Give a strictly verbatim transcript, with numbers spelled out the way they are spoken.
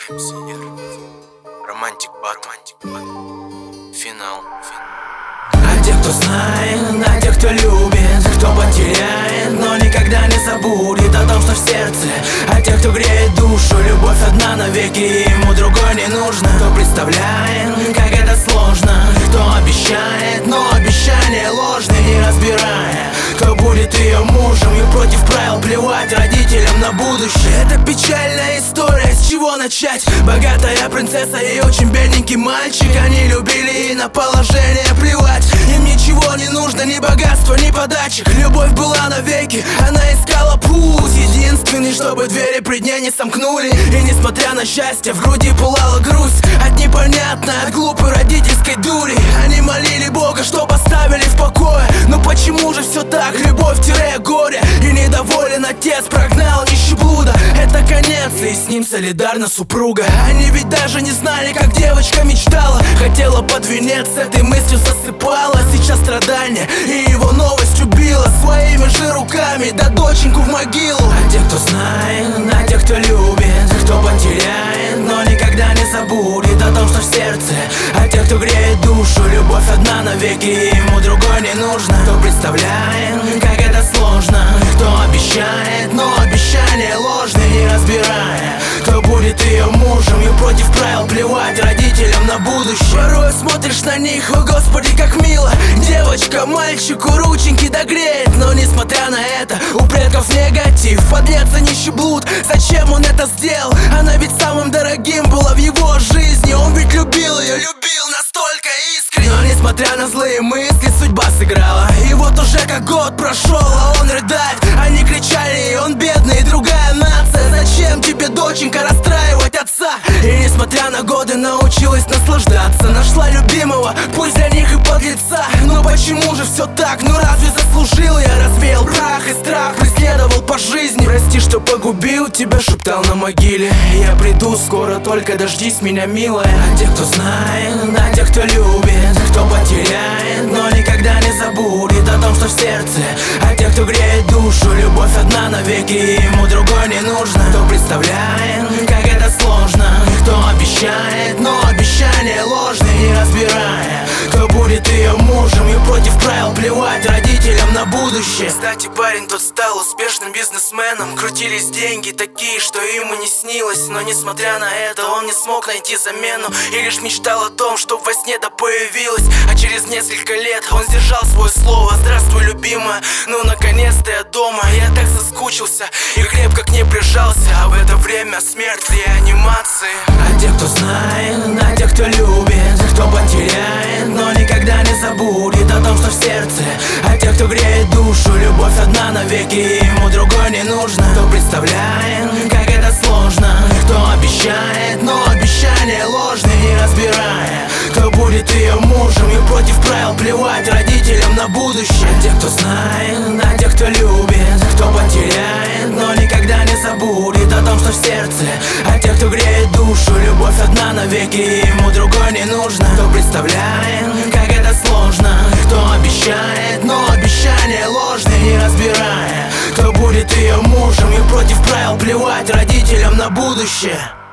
Синер. Романтик Батман. Финал. А те, кто знает, а те, кто любит, кто потеряет, но никогда не забудет о том, что в сердце. А те, кто греет душу, любовь одна навеки, и ему другой не нужно. Кто представляет, как это сложно, кто обещает, но обещание ложное, не разбирая, кто будет ее мужем, и против правил плевать родителям на будущее. Это печальная история, с чего начать? Богатая принцесса и очень бедненький мальчик, они любили и на положение плевать. Им ничего не нужно, ни богатства, ни подачек. Любовь была навеки, она искала путь единственный, чтобы двери пред ней не сомкнули. И несмотря на счастье, в груди пылала грусть от непонятной, от глупой родительской дури. Они молили Бога, чтоб оставили в покое. Но почему же все так? Любовь-горе. И недоволен отец прогнал нищеблуда. Это конец, и с ним солидарна супруга. Они ведь даже не знали, как девочка мечтала. Хотела под венец, с этой мыслью засыпала. Сейчас страдания, и его новость убила. Своими же руками, да доченьку в могилу. А те, кто знает, а те, кто любит, кто потеряет, но никогда не забудет о том, что в сердце. А те, кто греет душу, любовь одна навеки, и ему другой не нужно. Кто представляет, как это сложно, кто обещает, но обещание ложное, не разбирая, кто будет ее мужем, и против правил плевать родителям на будущее. Порой смотришь на них, о господи, как мило. Девочка мальчику рученьки догреет, но несмотря на это, у предков негатив. Подлец и нищеблуд, зачем он это сделал? Она ведь самым дорогим была в его жизни. Он ведь любил ее, любил настолько искренне. Но несмотря на злые мысли, судьба сыграла. И вот уже как год прошел, а он рыдает. Они кричали, и он бедный, и другая нация. Зачем тебе, доченька, расстраивать отца? И несмотря на годы, научилась наслаждаться. Нашла любимого, пусть для них и подлеца. Но почему же все так? Ну разве заслужил я? Развеял прах и страх, преследовал по жизни. Прости, что погубил тебя, шептал на могиле. Я приду скоро, только дождись меня, милая. А те, кто знает, а те, кто любит, кто потеряет, но никогда не забудет о том, что в сердце. А те, кто греет душу, любовь одна навеки, и ему другой не нужно. Кто представляет, как это сложно, кто обещает, но обещание ложное, не разбирая, кто будет ее мужем, и против правил плевать родителям на будущее. Кстати, парень тот стал успешным бизнесменом. Крутились деньги такие, что ему не снилось. Но несмотря на это, он не смог найти замену, и лишь мечтал о том, чтоб во сне да появилась. А через несколько лет он сдержал свое слово. Здравствуй, любимая, ну наконец-то я дома. Я так соскучился и крепко к ней прижался. А в это время смерть в реанимации. А те, кто знает, а те, кто любит, кто потеряет, но никогда не забудет о том, что в сердце. А те, кто греет душу, любовь одна навеки, и ему другой не нужно. Кто представляет, как это сложно, кто обещает, но обещание ложное, не разбирая, кто будет ее мужем, и против правил плевать родителям на будущее. А те, кто знает, а те, кто любит, кто потеряет, но никогда не забудет о том, что в сердце. А те, кто греет душу, любовь одна навеки, и ему другой не нужно. Кто представляет, как это сложно, кто обещает, но обещание ложное, не разбирая, кто будет ее мужем, и против правил плевать родителям на будущее.